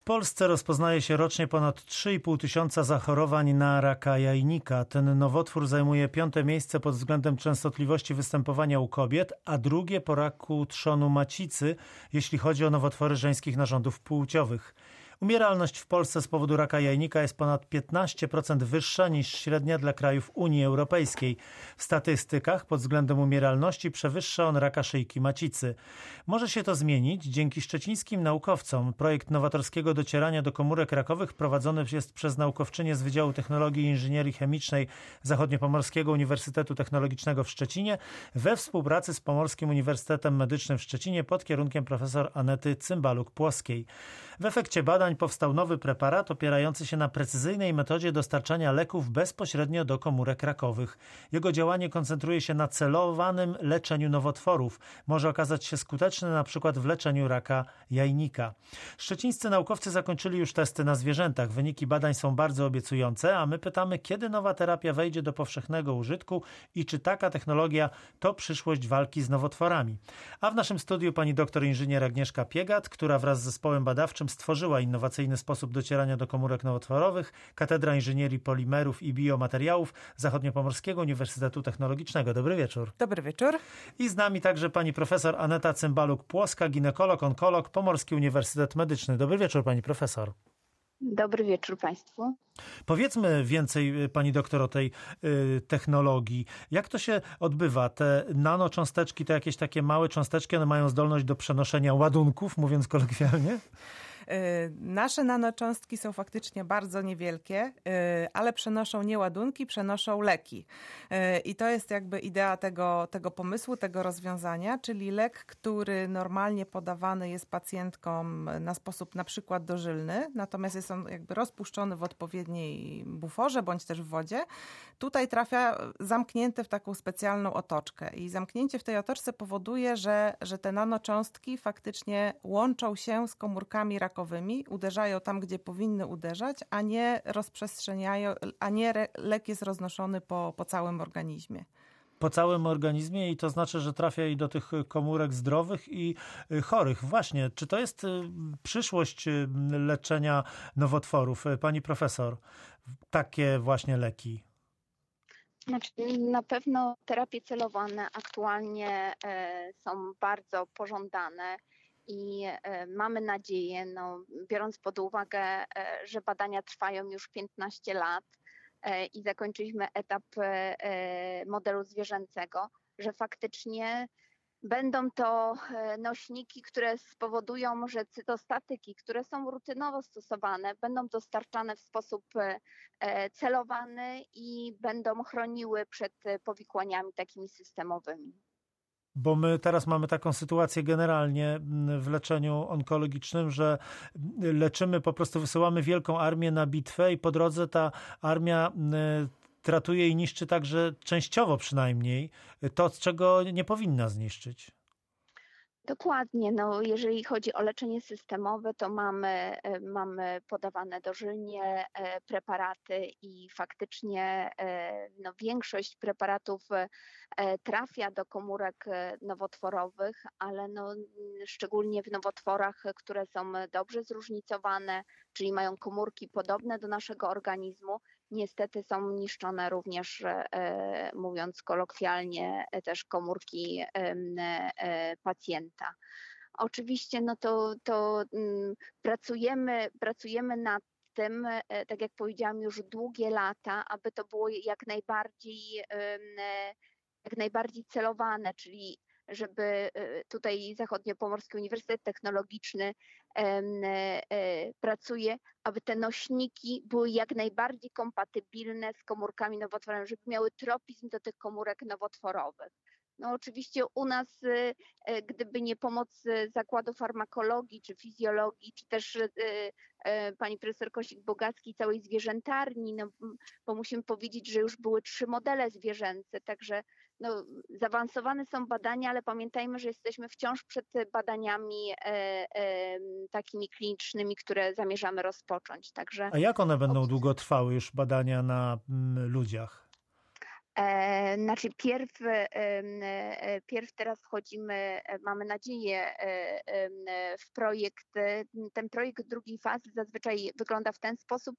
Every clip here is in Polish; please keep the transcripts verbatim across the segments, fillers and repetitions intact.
Polsce rozpoznaje się rocznie ponad trzy i pół tysiąca zachorowań na raka jajnika. Ten nowotwór zajmuje piąte miejsce pod względem częstotliwości występowania u kobiet, a drugie po raku trzonu macicy, jeśli chodzi o nowotwory żeńskich narządów płciowych. Umieralność w Polsce z powodu raka jajnika jest ponad piętnaście procent wyższa niż średnia dla krajów Unii Europejskiej. W statystykach pod względem umieralności przewyższa on raka szyjki macicy. Może się to zmienić dzięki szczecińskim naukowcom. Projekt nowatorskiego docierania do komórek rakowych prowadzony jest przez naukowczynię z Wydziału Technologii i Inżynierii Chemicznej Zachodniopomorskiego Uniwersytetu Technologicznego w Szczecinie we współpracy z Pomorskim Uniwersytetem Medycznym w Szczecinie pod kierunkiem profesor Anety Cymbaluk-Płoskiej. W efekcie badań powstał nowy preparat opierający się na precyzyjnej metodzie dostarczania leków bezpośrednio do komórek rakowych. Jego działanie koncentruje się na celowanym leczeniu nowotworów. Może okazać się skuteczny na przykład w leczeniu raka jajnika. Szczecińscy naukowcy zakończyli już testy na zwierzętach. Wyniki badań są bardzo obiecujące, a my pytamy, kiedy nowa terapia wejdzie do powszechnego użytku i czy taka technologia to przyszłość walki z nowotworami. A w naszym studiu pani doktor inżynier Agnieszka Piegat, która wraz z zespołem badawczym stworzyła innowacyjny sposób docierania do komórek nowotworowych, Katedra Inżynierii Polimerów i Biomateriałów Zachodniopomorskiego Uniwersytetu Technologicznego. Dobry wieczór. Dobry wieczór. I z nami także pani profesor Aneta Cymbaluk-Płoska, ginekolog, onkolog, Pomorski Uniwersytet Medyczny. Dobry wieczór pani profesor. Dobry wieczór państwu. Powiedzmy więcej, pani doktor, o tej y, technologii. Jak to się odbywa? Te nanocząsteczki, to jakieś takie małe cząsteczki, one mają zdolność do przenoszenia ładunków, mówiąc kolokwialnie? Nasze nanocząstki są faktycznie bardzo niewielkie, ale przenoszą nie ładunki, przenoszą leki. I to jest jakby idea tego, tego pomysłu, tego rozwiązania, czyli lek, który normalnie podawany jest pacjentkom na sposób na przykład dożylny, natomiast jest on jakby rozpuszczony w odpowiedniej buforze bądź też w wodzie. Tutaj trafia zamknięty w taką specjalną otoczkę i zamknięcie w tej otoczce powoduje, że, że te nanocząstki faktycznie łączą się z komórkami rakowymi, uderzają tam, gdzie powinny uderzać, a nie rozprzestrzeniają, a nie lek jest roznoszony po, po całym organizmie. Po całym organizmie i to znaczy, że trafia i do tych komórek zdrowych i chorych. Właśnie, czy to jest przyszłość leczenia nowotworów? Pani profesor, takie właśnie leki. Znaczy, na pewno terapie celowane aktualnie e, są bardzo pożądane. I mamy nadzieję, no, biorąc pod uwagę, że badania trwają już piętnaście lat i zakończyliśmy etap modelu zwierzęcego, że faktycznie będą to nośniki, które spowodują, że cytostatyki, które są rutynowo stosowane, będą dostarczane w sposób celowany i będą chroniły przed powikłaniami takimi systemowymi. Bo my teraz mamy taką sytuację generalnie w leczeniu onkologicznym, że leczymy, po prostu wysyłamy wielką armię na bitwę i po drodze ta armia tratuje i niszczy także częściowo przynajmniej to, czego nie powinna zniszczyć. Dokładnie. No, jeżeli chodzi o leczenie systemowe, to mamy, mamy podawane dożylnie preparaty i faktycznie no, większość preparatów trafia do komórek nowotworowych, ale no, szczególnie w nowotworach, które są dobrze zróżnicowane, czyli mają komórki podobne do naszego organizmu, niestety są niszczone również, e, mówiąc kolokwialnie, też komórki e, e, pacjenta. Oczywiście no to, to m, pracujemy, pracujemy nad tym, e, tak jak powiedziałam, już długie lata, aby to było jak najbardziej, e, jak najbardziej celowane, czyli żeby tutaj Zachodniopomorski Uniwersytet Technologiczny pracuje, aby te nośniki były jak najbardziej kompatybilne z komórkami nowotworowymi, żeby miały tropizm do tych komórek nowotworowych. No oczywiście u nas, gdyby nie pomoc Zakładu Farmakologii czy Fizjologii, czy też pani profesor Kosik-Bogacki, całej zwierzętarni, no, bo musimy powiedzieć, że już były trzy modele zwierzęce, także no, zaawansowane są badania, ale pamiętajmy, że jesteśmy wciąż przed badaniami e, e, takimi klinicznymi, które zamierzamy rozpocząć. Także, a jak one będą długo trwały już badania na m, ludziach? E, znaczy pierw, e, e, pierw teraz wchodzimy, e, mamy nadzieję, e, e, w projekt. e, Ten projekt drugiej fazy zazwyczaj wygląda w ten sposób,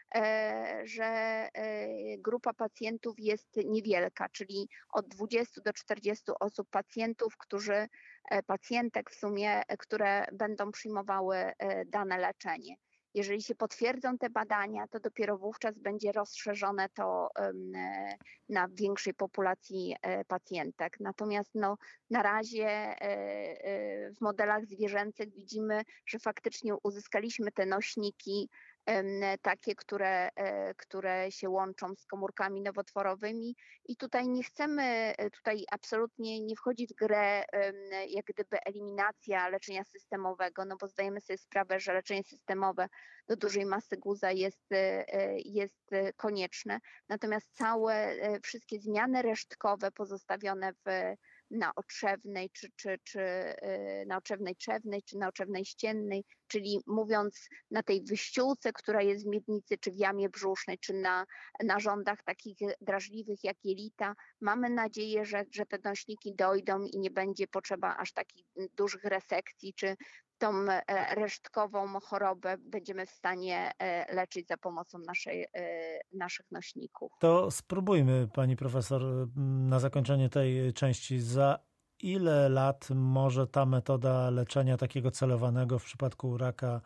e, że e, grupa pacjentów jest niewielka, czyli od dwudziestu do czterdziestu osób pacjentów, którzy, e, pacjentek w sumie, e, które będą przyjmowały e, dane leczenie. Jeżeli się potwierdzą te badania, to dopiero wówczas będzie rozszerzone to em, e, na większej populacji e, pacjentek. Natomiast no, na razie e, e, w modelach zwierzęcych widzimy, że faktycznie uzyskaliśmy te nośniki em, takie, które, e, które się łączą z komórkami nowotworowymi i tutaj nie chcemy, e, tutaj absolutnie nie wchodzi w grę em, jak gdyby eliminacja leczenia systemowego, no bo zdajemy sobie sprawę, że leczenie systemowe do dużej masy guza jest, e, jest konieczne. Natomiast całe, e, wszystkie zmiany resztkowe pozostawione w naotrzewnej, czy, czy, czy e, naotrzewnej trzewnej, czy naotrzewnej ściennej, czyli mówiąc na tej wyściółce, która jest w miednicy, czy w jamie brzusznej, czy na narządach takich drażliwych jak jelita, mamy nadzieję, że, że te nośniki dojdą i nie będzie potrzeba aż takich dużych resekcji, czy tą e, resztkową chorobę będziemy w stanie e, leczyć za pomocą naszej, e, naszych nośników. To spróbujmy, pani profesor, na zakończenie tej części. Za ile lat może ta metoda leczenia takiego celowanego w przypadku raka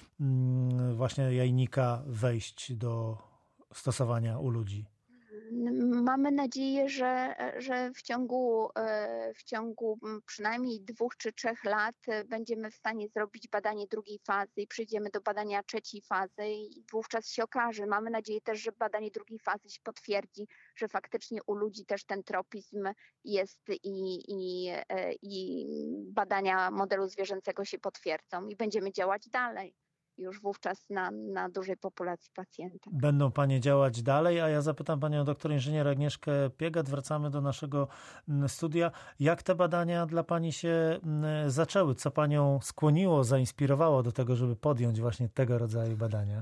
mm, właśnie jajnika wejść do stosowania u ludzi? Mamy nadzieję, że, że w ciągu, w ciągu przynajmniej dwóch czy trzech lat będziemy w stanie zrobić badanie drugiej fazy i przejdziemy do badania trzeciej fazy i wówczas się okaże. Mamy nadzieję też, że badanie drugiej fazy się potwierdzi, że faktycznie u ludzi też ten tropizm jest i, i, i badania modelu zwierzęcego się potwierdzą i będziemy działać dalej. Już wówczas na, na dużej populacji pacjentów. Będą panie działać dalej, a ja zapytam panią doktor inżynier Agnieszkę Piegat. Wracamy do naszego studia. Jak te badania dla pani się zaczęły? Co panią skłoniło, zainspirowało do tego, żeby podjąć właśnie tego rodzaju badania?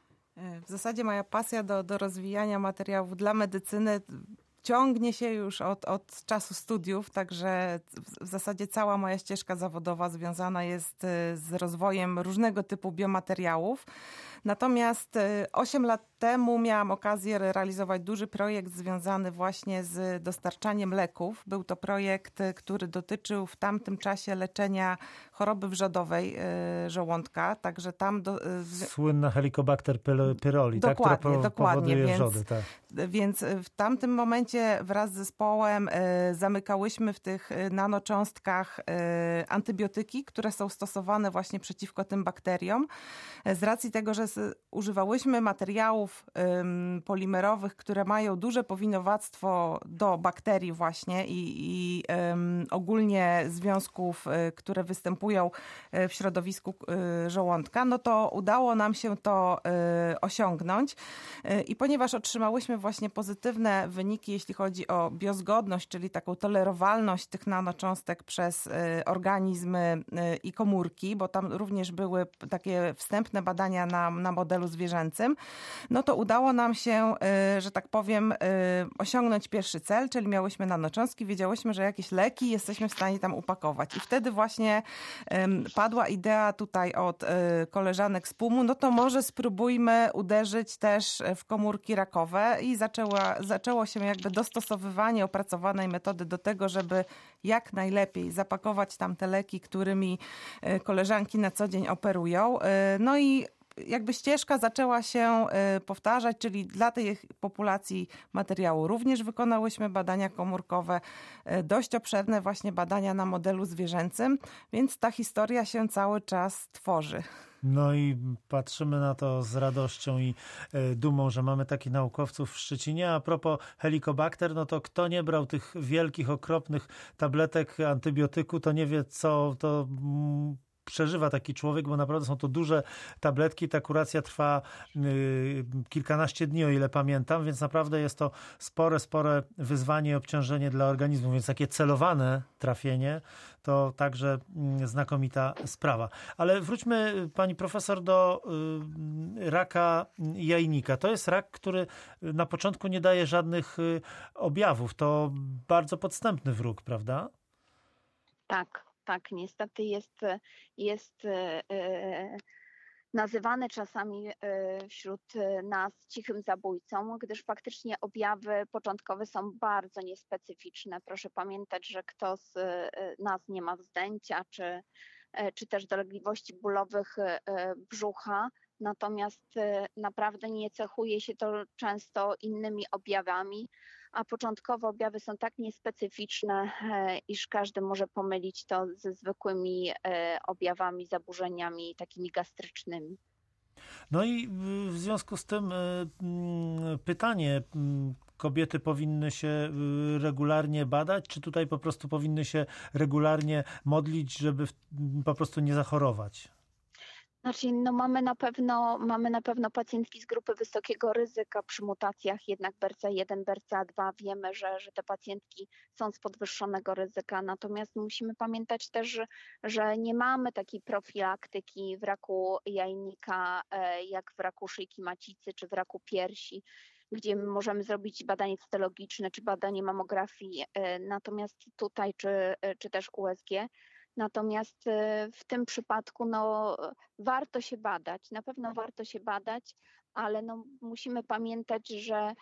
W zasadzie moja pasja do, do rozwijania materiałów dla medycyny ciągnie się już od, od czasu studiów, także w zasadzie cała moja ścieżka zawodowa związana jest z rozwojem różnego typu biomateriałów. Natomiast osiem lat temu miałam okazję realizować duży projekt związany właśnie z dostarczaniem leków. Był to projekt, który dotyczył w tamtym czasie leczenia choroby wrzodowej żołądka, także tam... Do, Słynna Helicobacter pylori, tak, która po, dokładnie, powoduje więc, wrzody. Tak. Więc w tamtym momencie wraz z zespołem zamykałyśmy w tych nanocząstkach antybiotyki, które są stosowane właśnie przeciwko tym bakteriom. Z racji tego, że używałyśmy materiałów ym, polimerowych, które mają duże powinowactwo do bakterii właśnie i, i ym, ogólnie związków, y, które występują w środowisku y, żołądka, no to udało nam się to y, osiągnąć. Y, I ponieważ otrzymałyśmy właśnie pozytywne wyniki, jeśli chodzi o biozgodność, czyli taką tolerowalność tych nanocząstek przez y, organizmy y, i komórki, bo tam również były takie wstępne badania na, na modelu zwierzęcym, no to udało nam się, że tak powiem, osiągnąć pierwszy cel, czyli miałyśmy nanocząstki, wiedziałyśmy, że jakieś leki jesteśmy w stanie tam upakować. I wtedy właśnie padła idea tutaj od koleżanek z pumu, no to może spróbujmy uderzyć też w komórki rakowe i zaczęła, zaczęło się jakby dostosowywanie opracowanej metody do tego, żeby jak najlepiej zapakować tam te leki, którymi koleżanki na co dzień operują. No i jakby ścieżka zaczęła się powtarzać, czyli dla tej populacji materiału również wykonałyśmy badania komórkowe, dość obszerne właśnie badania na modelu zwierzęcym, więc ta historia się cały czas tworzy. No i patrzymy na to z radością i dumą, że mamy takich naukowców w Szczecinie. A propos Helicobacter, no to kto nie brał tych wielkich, okropnych tabletek antybiotyku, to nie wie, co to przeżywa taki człowiek, bo naprawdę są to duże tabletki. Ta kuracja trwa y, kilkanaście dni, o ile pamiętam, więc naprawdę jest to spore, spore wyzwanie i obciążenie dla organizmu, więc takie celowane trafienie to także y, znakomita sprawa. Ale wróćmy, pani profesor, do y, raka jajnika. To jest rak, który na początku nie daje żadnych y, objawów. To bardzo podstępny wróg, prawda? Tak, tak, niestety jest, jest e, nazywany czasami e, wśród nas cichym zabójcą, gdyż faktycznie objawy początkowe są bardzo niespecyficzne. Proszę pamiętać, że kto z e, nas nie ma wzdęcia, czy, e, czy też dolegliwości bólowych e, brzucha, natomiast e, naprawdę nie cechuje się to często innymi objawami, a początkowe objawy są tak niespecyficzne, iż każdy może pomylić to ze zwykłymi objawami, zaburzeniami takimi gastrycznymi. No i w związku z tym pytanie, kobiety powinny się regularnie badać, czy tutaj po prostu powinny się regularnie modlić, żeby po prostu nie zachorować? Znaczy, no mamy na pewno, mamy na pewno pacjentki z grupy wysokiego ryzyka przy mutacjach jednak B R C A jeden, B R C A dwa. Wiemy, że, że te pacjentki są z podwyższonego ryzyka, natomiast musimy pamiętać też, że, że nie mamy takiej profilaktyki w raku jajnika, jak w raku szyjki macicy czy w raku piersi, gdzie możemy zrobić badanie cytologiczne czy badanie mamografii, natomiast tutaj czy, czy też U S G. Natomiast w tym przypadku no, warto się badać, na pewno warto się badać, ale no, musimy pamiętać, że,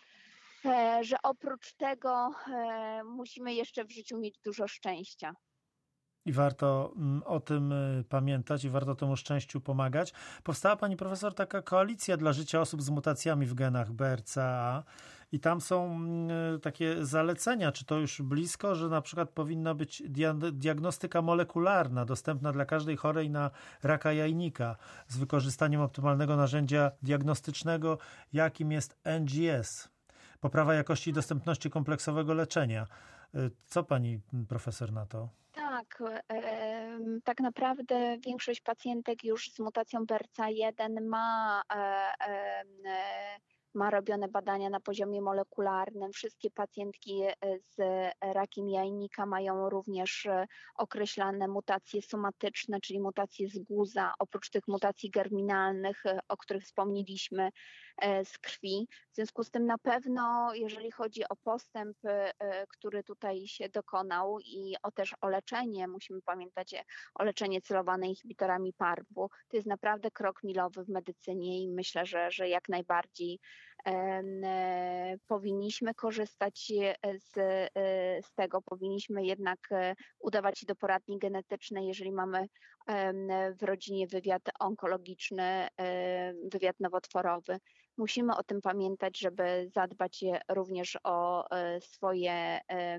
że oprócz tego musimy jeszcze w życiu mieć dużo szczęścia. I warto o tym pamiętać i warto temu szczęściu pomagać. Powstała, pani profesor, taka koalicja dla życia osób z mutacjami w genach B R C A i tam są takie zalecenia, czy to już blisko, że na przykład powinna być diagnostyka molekularna dostępna dla każdej chorej na raka jajnika z wykorzystaniem optymalnego narzędzia diagnostycznego, jakim jest N G S. Poprawa jakości i dostępności kompleksowego leczenia. Co pani profesor na to? Tak, e, tak naprawdę większość pacjentek już z mutacją B R C A jeden ma, e, e, ma robione badania na poziomie molekularnym. Wszystkie pacjentki z rakiem jajnika mają również określane mutacje somatyczne, czyli mutacje z guza, oprócz tych mutacji germinalnych, o których wspomnieliśmy, z krwi. W związku z tym na pewno, jeżeli chodzi o postęp, który tutaj się dokonał i o też o leczenie, musimy pamiętać o leczenie celowane inhibitorami P A R P-u, to jest naprawdę krok milowy w medycynie i myślę, że, że jak najbardziej e, powinniśmy korzystać z, z tego, powinniśmy jednak udawać się do poradni genetycznej, jeżeli mamy w rodzinie wywiad onkologiczny, wywiad nowotworowy. Musimy o tym pamiętać, żeby zadbać również o swoje,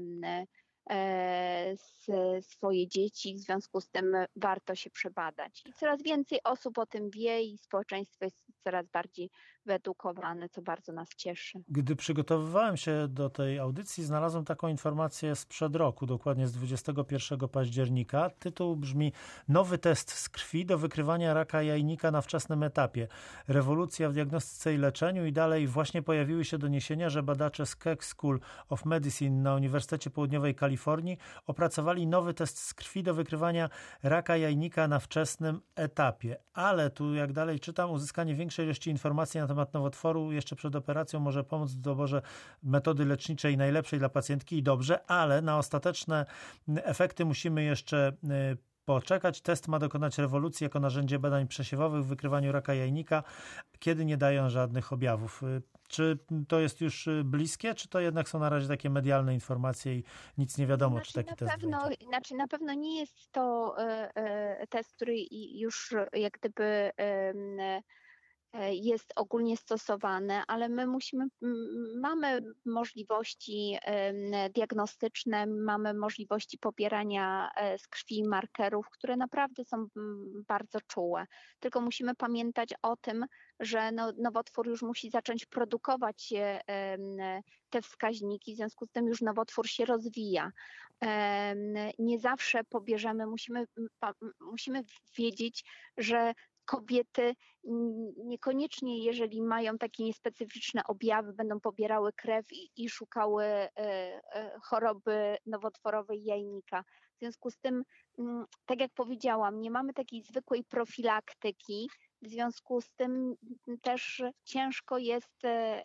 swoje dzieci. W związku z tym warto się przebadać. I coraz więcej osób o tym wie i społeczeństwo jest coraz bardziej wyedukowane, co bardzo nas cieszy. Gdy przygotowywałem się do tej audycji, znalazłem taką informację sprzed roku, dokładnie z dwudziestego pierwszego października. Tytuł brzmi: Nowy test z krwi do wykrywania raka jajnika na wczesnym etapie. Rewolucja w diagnostyce i leczeniu. I dalej właśnie pojawiły się doniesienia, że badacze z Keck School of Medicine na Uniwersytecie Południowej Kalifornii opracowali nowy test z krwi do wykrywania raka jajnika na wczesnym etapie. Ale tu, jak dalej czytam, uzyskanie większej ilości informacji na temat nowotworu jeszcze przed operacją może pomóc w doborze metody leczniczej najlepszej dla pacjentki i dobrze, ale na ostateczne efekty musimy jeszcze poczekać. Test ma dokonać rewolucji jako narzędzie badań przesiewowych w wykrywaniu raka jajnika, kiedy nie dają żadnych objawów. Czy to jest już bliskie, czy to jednak są na razie takie medialne informacje i nic nie wiadomo, znaczy, czy taki na test pewno, będzie? Znaczy na pewno nie jest to e, e, test, który już jak gdyby e, jest ogólnie stosowane, ale my musimy, mamy możliwości diagnostyczne, mamy możliwości pobierania z krwi markerów, które naprawdę są bardzo czułe. Tylko musimy pamiętać o tym, że no, nowotwór już musi zacząć produkować te wskaźniki, w związku z tym już nowotwór się rozwija. Nie zawsze pobierzemy, musimy, musimy wiedzieć, że kobiety niekoniecznie, jeżeli mają takie niespecyficzne objawy, będą pobierały krew i, i szukały choroby nowotworowej jajnika. W związku z tym, tak jak powiedziałam, nie mamy takiej zwykłej profilaktyki, w związku z tym też ciężko jest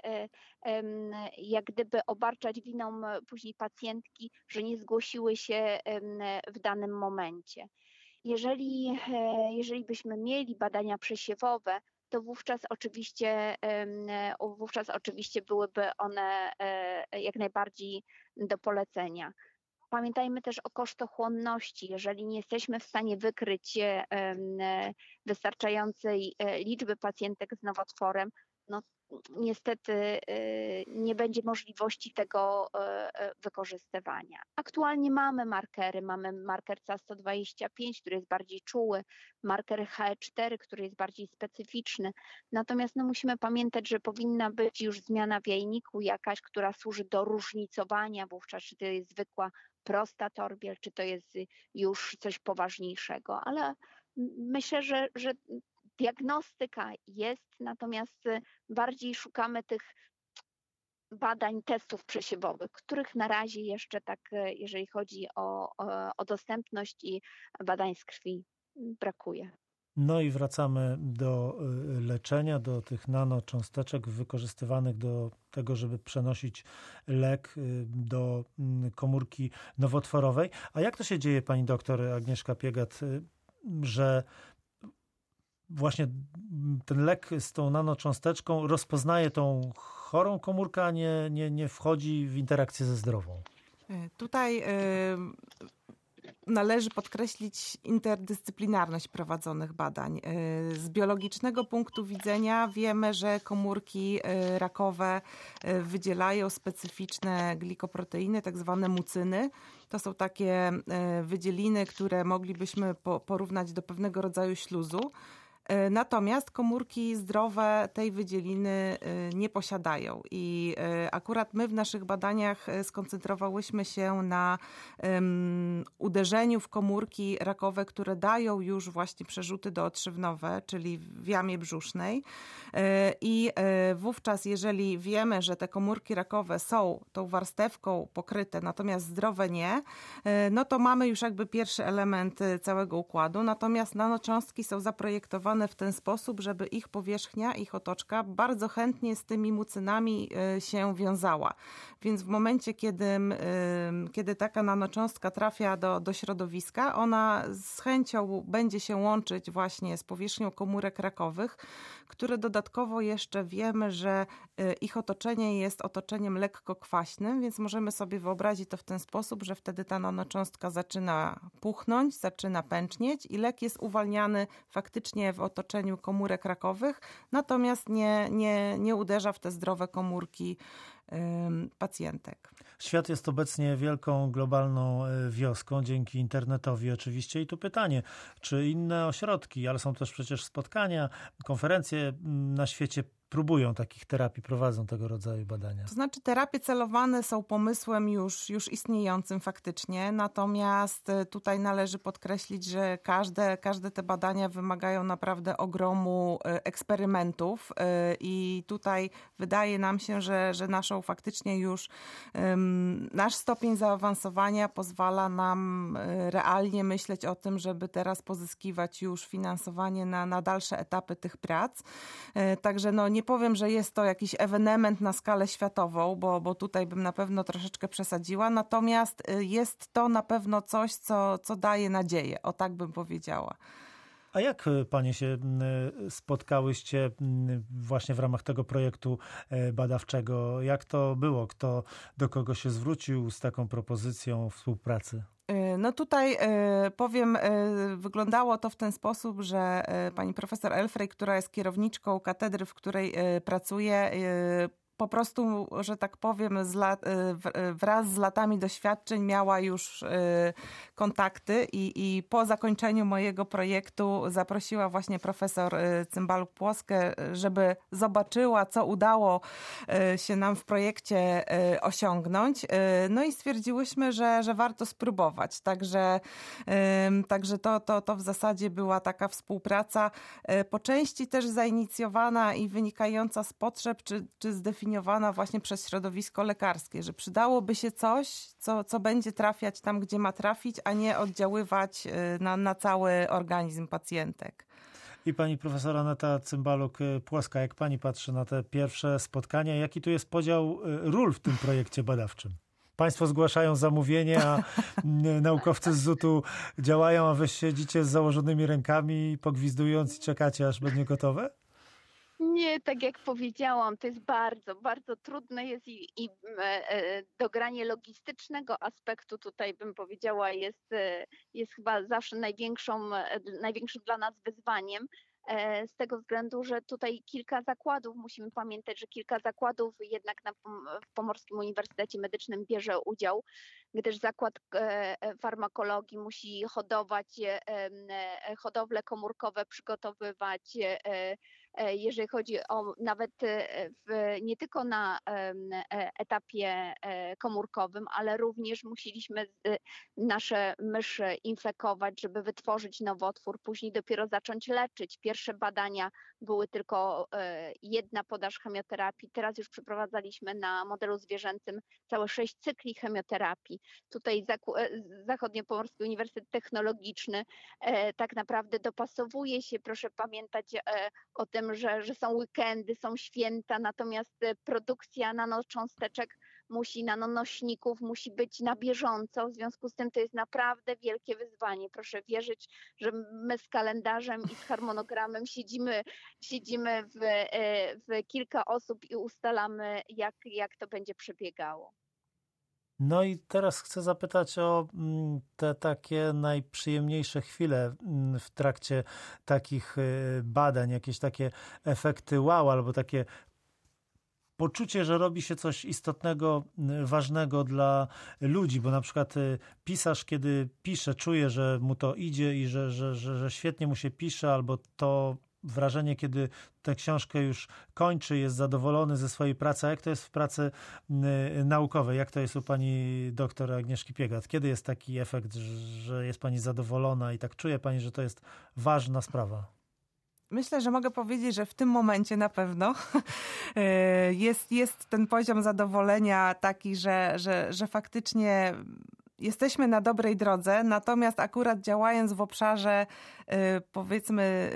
jak gdyby obarczać winą później pacjentki, że nie zgłosiły się w danym momencie. Jeżeli, jeżeli byśmy mieli badania przesiewowe, to wówczas oczywiście, wówczas oczywiście byłyby one jak najbardziej do polecenia. Pamiętajmy też o kosztochłonności. Jeżeli nie jesteśmy w stanie wykryć wystarczającej liczby pacjentek z nowotworem, no niestety nie będzie możliwości tego wykorzystywania. Aktualnie mamy markery, mamy marker C A sto dwadzieścia pięć, który jest bardziej czuły, marker H E cztery, który jest bardziej specyficzny. Natomiast no, musimy pamiętać, że powinna być już zmiana w jajniku jakaś, która służy do różnicowania wówczas, czy to jest zwykła prosta torbiel, czy to jest już coś poważniejszego. Ale myślę, że, że diagnostyka jest, natomiast bardziej szukamy tych badań, testów przesiewowych, których na razie jeszcze tak, jeżeli chodzi o, o, o dostępność i badań z krwi, brakuje. No i wracamy do leczenia, do tych nanocząsteczek wykorzystywanych do tego, żeby przenosić lek do komórki nowotworowej. A jak to się dzieje, pani doktor Agnieszka Piegat, że właśnie ten lek z tą nanocząsteczką rozpoznaje tą chorą komórkę, a nie, nie, nie wchodzi w interakcję ze zdrową? Tutaj należy podkreślić interdyscyplinarność prowadzonych badań. Z biologicznego punktu widzenia wiemy, że komórki rakowe wydzielają specyficzne glikoproteiny, tak zwane mucyny. To są takie wydzieliny, które moglibyśmy porównać do pewnego rodzaju śluzu. Natomiast komórki zdrowe tej wydzieliny nie posiadają i akurat my w naszych badaniach skoncentrowałyśmy się na um, uderzeniu w komórki rakowe, które dają już właśnie przerzuty doodrzewnowe, czyli w jamie brzusznej i wówczas jeżeli wiemy, że te komórki rakowe są tą warstewką pokryte, natomiast zdrowe nie, no to mamy już jakby pierwszy element całego układu, natomiast nanocząstki są zaprojektowane w ten sposób, żeby ich powierzchnia, ich otoczka bardzo chętnie z tymi mucynami się wiązała. Więc w momencie, kiedy, kiedy taka nanocząstka trafia do, do środowiska, ona z chęcią będzie się łączyć właśnie z powierzchnią komórek rakowych, które dodatkowo jeszcze wiemy, że ich otoczenie jest otoczeniem lekko kwaśnym, więc możemy sobie wyobrazić to w ten sposób, że wtedy ta nanocząstka zaczyna puchnąć, zaczyna pęcznieć i lek jest uwalniany faktycznie w otoczeniu komórek rakowych, natomiast nie, nie, nie uderza w te zdrowe komórki ym, pacjentek. Świat jest obecnie wielką globalną wioską, dzięki internetowi oczywiście. I tu pytanie, czy inne ośrodki, ale są też przecież spotkania, konferencje na świecie, próbują takich terapii, prowadzą tego rodzaju badania? To znaczy terapie celowane są pomysłem już, już istniejącym faktycznie, natomiast tutaj należy podkreślić, że każde, każde te badania wymagają naprawdę ogromu eksperymentów i tutaj wydaje nam się, że, że naszą faktycznie już um, nasz stopień zaawansowania pozwala nam realnie myśleć o tym, żeby teraz pozyskiwać już finansowanie na, na dalsze etapy tych prac. Także no nie powiem, że jest to jakiś ewenement na skalę światową, bo, bo tutaj bym na pewno troszeczkę przesadziła, natomiast jest to na pewno coś, co, co daje nadzieję, o tak bym powiedziała. A jak panie się spotkałyście właśnie w ramach tego projektu badawczego? Jak to było? Kto do kogo się zwrócił z taką propozycją współpracy? No tutaj powiem, wyglądało to w ten sposób, że pani profesor Elfrey, która jest kierowniczką katedry, w której pracuję, po prostu, że tak powiem, z lat, wraz z latami doświadczeń miała już kontakty i, i po zakończeniu mojego projektu zaprosiła właśnie profesor Cymbaluk-Płoskę, żeby zobaczyła, co udało się nam w projekcie osiągnąć. No i stwierdziłyśmy, że, że warto spróbować. Także, także to, to, to w zasadzie była taka współpraca, po części też zainicjowana i wynikająca z potrzeb, czy, czy zdefiniowana właśnie przez środowisko lekarskie, że przydałoby się coś, co, co będzie trafiać tam, gdzie ma trafić, a nie oddziaływać na, na cały organizm pacjentek. I pani profesor Aneta Cymbaluk-Płoska, jak pani patrzy na te pierwsze spotkania, jaki tu jest podział ról w tym projekcie badawczym? Państwo zgłaszają zamówienie, a naukowcy z zutu działają, a wy siedzicie z założonymi rękami, pogwizdując i czekacie, aż będzie gotowe? Nie, tak jak powiedziałam, to jest bardzo, bardzo trudne jest i, i e, dogranie logistycznego aspektu tutaj, bym powiedziała, jest, jest chyba zawsze największą, największym dla nas wyzwaniem. Z tego względu, że tutaj kilka zakładów, musimy pamiętać, że kilka zakładów jednak na, w Pomorskim Uniwersytecie Medycznym bierze udział, gdyż zakład farmakologii musi hodować, hodowle komórkowe przygotowywać, jeżeli chodzi o nawet w, nie tylko na etapie komórkowym, ale również musieliśmy nasze myszy infekować, żeby wytworzyć nowotwór, później dopiero zacząć leczyć. Pierwsze badania były tylko jedna podaż chemioterapii, teraz już przeprowadzaliśmy na modelu zwierzęcym całe sześć cykli chemioterapii. Tutaj Zachodniopomorski Uniwersytet Technologiczny tak naprawdę dopasowuje się, proszę pamiętać o tym, że, że są weekendy, są święta, natomiast produkcja nanocząsteczek musi, nanonośników musi być na bieżąco, w związku z tym to jest naprawdę wielkie wyzwanie. Proszę wierzyć, że my z kalendarzem i z harmonogramem siedzimy, siedzimy w, w kilka osób i ustalamy, jak, jak to będzie przebiegało. No i teraz chcę zapytać o te takie najprzyjemniejsze chwile w trakcie takich badań, jakieś takie efekty wow, albo takie poczucie, że robi się coś istotnego, ważnego dla ludzi, bo na przykład pisarz, kiedy pisze, czuje, że mu to idzie i że, że, że, że świetnie mu się pisze, albo to wrażenie, kiedy tę książkę już kończy, jest zadowolony ze swojej pracy. A jak to jest w pracy naukowej? Jak to jest u pani doktor Agnieszki Piegat? Kiedy jest taki efekt, że jest pani zadowolona i tak czuje pani, że to jest ważna sprawa? Myślę, że mogę powiedzieć, że w tym momencie na pewno jest, jest ten poziom zadowolenia taki, że, że, że faktycznie jesteśmy na dobrej drodze, natomiast akurat działając w obszarze powiedzmy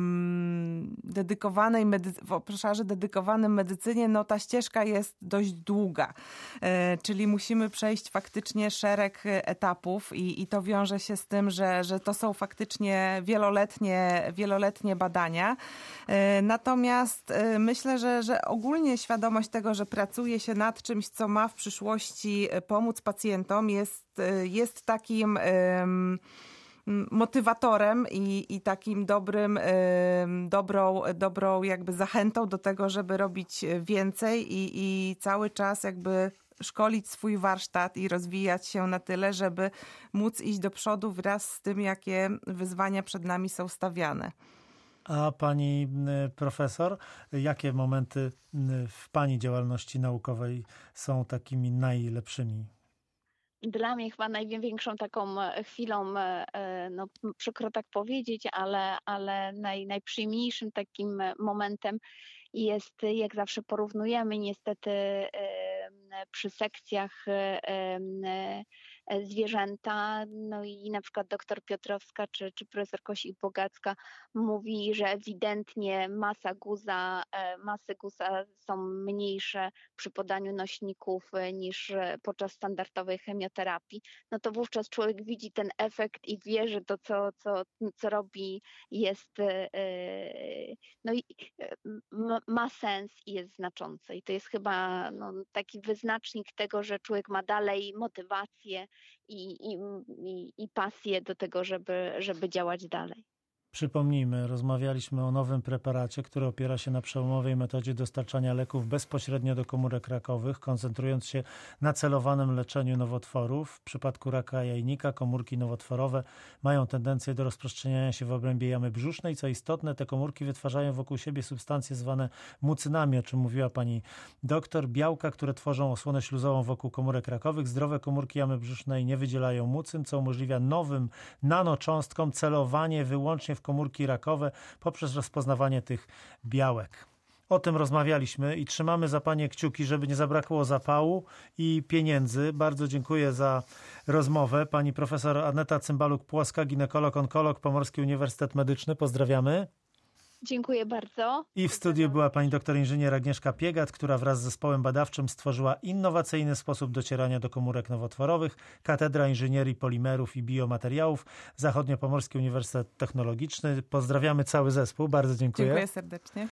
dedykowanej medy- w obszarze dedykowanym medycynie, no ta ścieżka jest dość długa, czyli musimy przejść faktycznie szereg etapów i, i to wiąże się z tym, że, że to są faktycznie wieloletnie, wieloletnie badania. Natomiast myślę, że, że ogólnie świadomość tego, że pracuje się nad czymś, co ma w przyszłości pomóc pacjentom, jest, jest takim um, motywatorem i, i takim dobrym, dobrą, dobrą jakby zachętą do tego, żeby robić więcej i, i cały czas jakby szkolić swój warsztat i rozwijać się na tyle, żeby móc iść do przodu wraz z tym, jakie wyzwania przed nami są stawiane. A pani profesor, jakie momenty w pani działalności naukowej są takimi najlepszymi? Dla mnie chyba największą taką chwilą, no przykro tak powiedzieć, ale, ale naj, najprzyjemniejszym takim momentem jest, jak zawsze porównujemy niestety przy sekcjach zwierzęta, no i na przykład doktor Piotrowska czy, czy profesor Kosik-Bogacka mówi, że ewidentnie masa guza, masy guza są mniejsze przy podaniu nośników niż podczas standardowej chemioterapii, no to wówczas człowiek widzi ten efekt i wie, że to, co, co, co robi jest, no i ma sens i jest znaczące. I to jest chyba no, taki wyznacznik tego, że człowiek ma dalej motywację, i, i, i, i pasję do tego, żeby, żeby działać dalej. Przypomnijmy, rozmawialiśmy o nowym preparacie, który opiera się na przełomowej metodzie dostarczania leków bezpośrednio do komórek rakowych, koncentrując się na celowanym leczeniu nowotworów. W przypadku raka jajnika komórki nowotworowe mają tendencję do rozprzestrzeniania się w obrębie jamy brzusznej. Co istotne, te komórki wytwarzają wokół siebie substancje zwane mucynami, o czym mówiła pani doktor. Białka, które tworzą osłonę śluzową wokół komórek rakowych. Zdrowe komórki jamy brzusznej nie wydzielają mucyn, co umożliwia nowym nanocząstkom celowanie wyłącznie w komórki rakowe poprzez rozpoznawanie tych białek. O tym rozmawialiśmy i trzymamy za Panie kciuki, żeby nie zabrakło zapału i pieniędzy. Bardzo dziękuję za rozmowę. Pani profesor Aneta Cymbaluk-Płoska, ginekolog, onkolog, Pomorski Uniwersytet Medyczny. Pozdrawiamy. Dziękuję bardzo. I w studiu była pani doktor inżynier Agnieszka Piegat, która wraz z zespołem badawczym stworzyła innowacyjny sposób docierania do komórek nowotworowych. Katedra Inżynierii Polimerów i Biomateriałów, Zachodniopomorski Uniwersytet Technologiczny. Pozdrawiamy cały zespół. Bardzo dziękuję. Dziękuję serdecznie.